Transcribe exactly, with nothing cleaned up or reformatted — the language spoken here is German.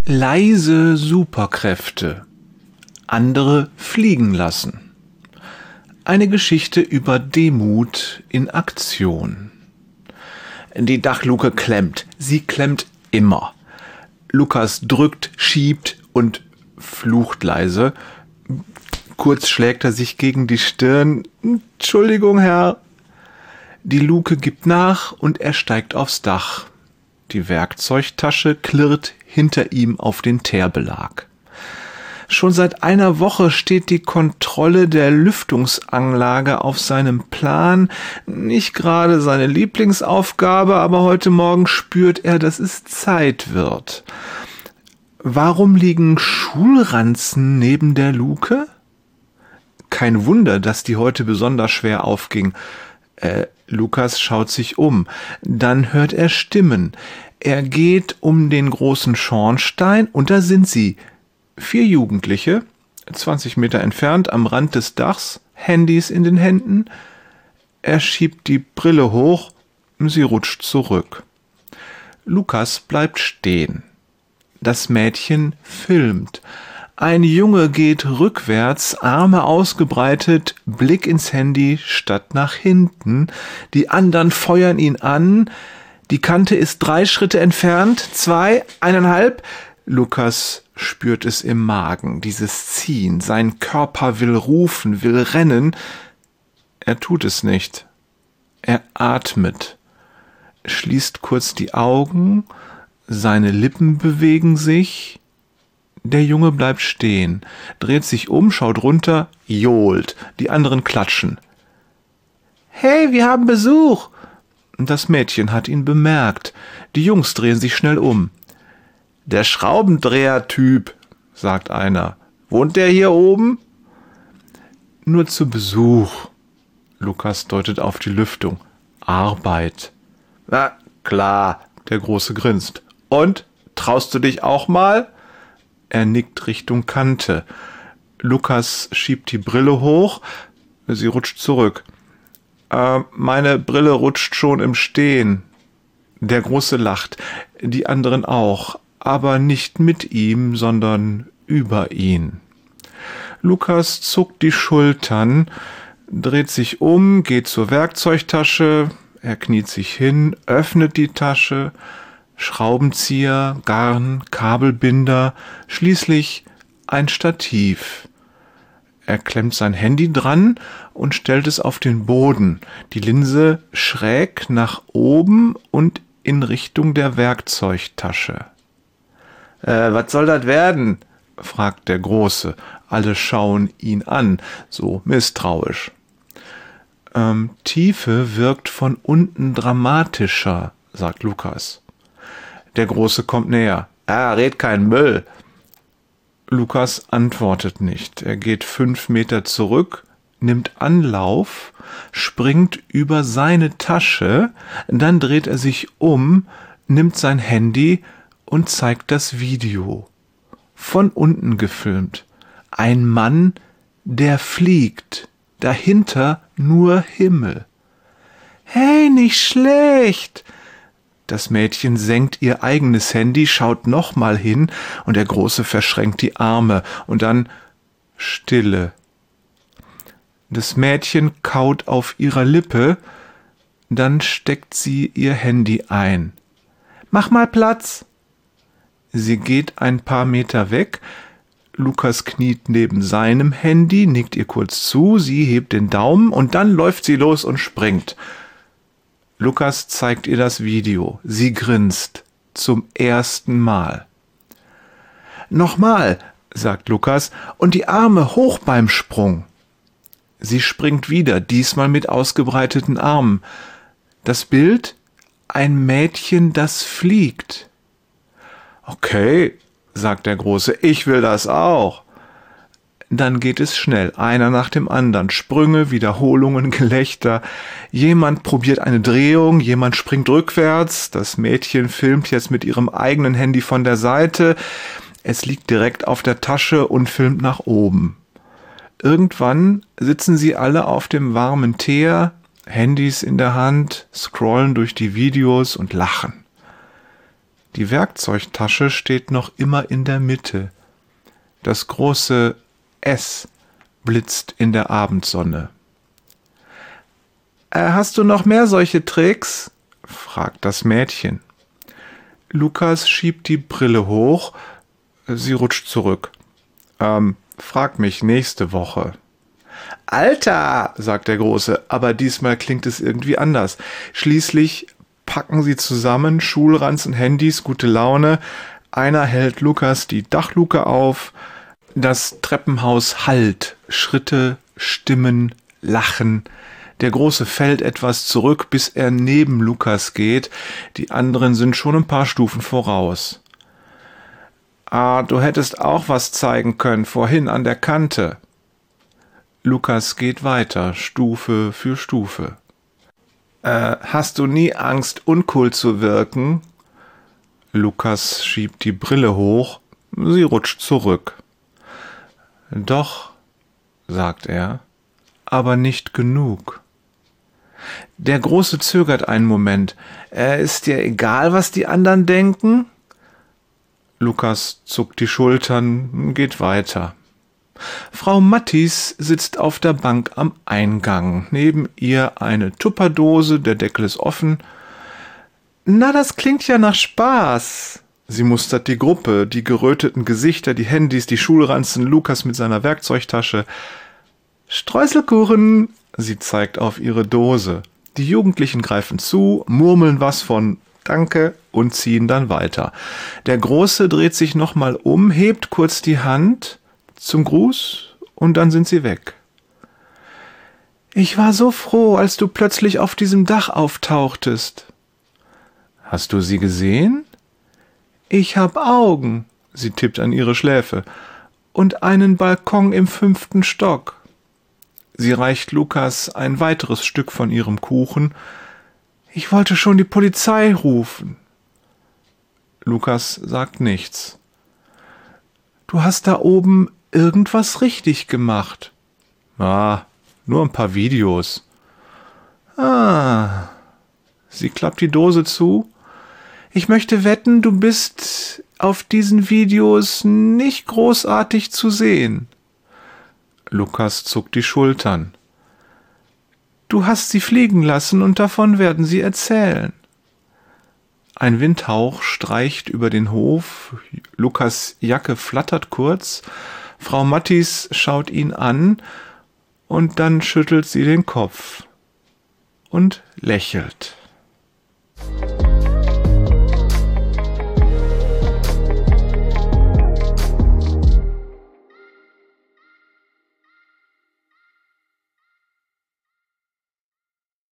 Leise Superkräfte. Andere fliegen lassen. Eine Geschichte über Demut in Aktion. Die Dachluke klemmt. Sie klemmt immer. Lukas drückt, schiebt und flucht leise. Kurz schlägt er sich gegen die Stirn. Entschuldigung, Herr. Die Luke gibt nach und er steigt aufs Dach. Die Werkzeugtasche klirrt hinter ihm auf den Teerbelag. Schon seit einer Woche steht die Kontrolle der Lüftungsanlage auf seinem Plan. Nicht gerade seine Lieblingsaufgabe, aber heute Morgen spürt er, dass es Zeit wird. Warum liegen Schulranzen neben der Luke? Kein Wunder, dass die heute besonders schwer aufging. Äh, Lukas schaut sich um. Dann hört er Stimmen. Er geht um den großen Schornstein und da sind sie. Vier Jugendliche, zwanzig Meter entfernt am Rand des Dachs, Handys in den Händen. Er schiebt die Brille hoch, sie rutscht zurück. Lukas bleibt stehen. Das Mädchen filmt. Ein Junge geht rückwärts, Arme ausgebreitet, Blick ins Handy statt nach hinten. Die anderen feuern ihn an. Die Kante ist drei Schritte entfernt, zwei, eineinhalb. Lukas spürt es im Magen, dieses Ziehen. Sein Körper will rufen, will rennen. Er tut es nicht. Er atmet, schließt kurz die Augen, seine Lippen bewegen sich. Der Junge bleibt stehen, dreht sich um, schaut runter, johlt. Die anderen klatschen. »Hey, wir haben Besuch!« Das Mädchen hat ihn bemerkt. Die Jungs drehen sich schnell um. »Der Schraubendreher-Typ«, sagt einer. »Wohnt der hier oben?« »Nur zu Besuch.« Lukas deutet auf die Lüftung. »Arbeit.« »Na, klar«, der Große grinst. »Und, traust du dich auch mal?« Er nickt Richtung Kante. Lukas schiebt die Brille hoch. Sie rutscht zurück. Äh, meine Brille rutscht schon im Stehen. Der Große lacht. Die anderen auch. Aber nicht mit ihm, sondern über ihn. Lukas zuckt die Schultern, dreht sich um, geht zur Werkzeugtasche. Er kniet sich hin, öffnet die Tasche. Schraubenzieher, Garn, Kabelbinder, schließlich ein Stativ. Er klemmt sein Handy dran und stellt es auf den Boden, die Linse schräg nach oben und in Richtung der Werkzeugtasche. Äh, was soll das werden?« fragt der Große. Alle schauen ihn an, so misstrauisch. Ähm, Tiefe wirkt von unten dramatischer, sagt Lukas. Der Große kommt näher. »Ah, red kein Müll!« Lukas antwortet nicht. Er geht fünf Meter zurück, nimmt Anlauf, springt über seine Tasche, dann dreht er sich um, nimmt sein Handy und zeigt das Video. Von unten gefilmt. Ein Mann, der fliegt. Dahinter nur Himmel. »Hey, nicht schlecht!« Das Mädchen senkt ihr eigenes Handy, schaut nochmal hin und der Große verschränkt die Arme und dann Stille. Das Mädchen kaut auf ihrer Lippe, dann steckt sie ihr Handy ein. »Mach mal Platz!« Sie geht ein paar Meter weg. Lukas kniet neben seinem Handy, nickt ihr kurz zu, sie hebt den Daumen und dann läuft sie los und springt. Lukas zeigt ihr das Video. Sie grinst. Zum ersten Mal. »Nochmal«, sagt Lukas, »und die Arme hoch beim Sprung.« Sie springt wieder, diesmal mit ausgebreiteten Armen. Das Bild? Ein Mädchen, das fliegt. »Okay«, sagt der Große, »ich will das auch.« Dann geht es schnell, einer nach dem anderen, Sprünge, Wiederholungen, Gelächter. Jemand probiert eine Drehung, jemand springt rückwärts, das Mädchen filmt jetzt mit ihrem eigenen Handy von der Seite. Es liegt direkt auf der Tasche und filmt nach oben. Irgendwann sitzen sie alle auf dem warmen Teer, Handys in der Hand, scrollen durch die Videos und lachen. Die Werkzeugtasche steht noch immer in der Mitte. Das große S blitzt in der Abendsonne. Äh, hast du noch mehr solche Tricks? Fragt das Mädchen. Lukas schiebt die Brille hoch. Sie rutscht zurück. Ähm, frag mich nächste Woche. Alter, sagt der Große, aber diesmal klingt es irgendwie anders. Schließlich packen sie zusammen, Schulranzen, Handys, gute Laune. Einer hält Lukas die Dachluke auf. Das Treppenhaus hallt. Schritte, Stimmen, Lachen. Der Große fällt etwas zurück, bis er neben Lukas geht. Die anderen sind schon ein paar Stufen voraus. Ah, du hättest auch was zeigen können, vorhin an der Kante. Lukas geht weiter, Stufe für Stufe. Äh, hast du nie Angst, uncool zu wirken? Lukas schiebt die Brille hoch, sie rutscht zurück. Doch, sagt er, aber nicht genug. Der Große zögert einen Moment. Äh, ist dir egal, was die anderen denken? Lukas zuckt die Schultern, geht weiter. Frau Mattis sitzt auf der Bank am Eingang. Neben ihr eine Tupperdose, der Deckel ist offen. Na, das klingt ja nach Spaß. Sie mustert die Gruppe, die geröteten Gesichter, die Handys, die Schulranzen, Lukas mit seiner Werkzeugtasche. Streuselkuchen, sie zeigt auf ihre Dose. Die Jugendlichen greifen zu, murmeln was von Danke und ziehen dann weiter. Der Große dreht sich nochmal um, hebt kurz die Hand zum Gruß und dann sind sie weg. Ich war so froh, als du plötzlich auf diesem Dach auftauchtest. Hast du sie gesehen? Ich hab Augen, sie tippt an ihre Schläfe, und einen Balkon im fünften Stock. Sie reicht Lukas ein weiteres Stück von ihrem Kuchen. Ich wollte schon die Polizei rufen. Lukas sagt nichts. Du hast da oben irgendwas richtig gemacht. Ah, nur ein paar Videos. Ah. Sie klappt die Dose zu. Ich möchte wetten, du bist auf diesen Videos nicht großartig zu sehen. Lukas zuckt die Schultern. Du hast sie fliegen lassen und davon werden sie erzählen. Ein Windhauch streicht über den Hof. Lukas' Jacke flattert kurz. Frau Mattis schaut ihn an und dann schüttelt sie den Kopf und lächelt.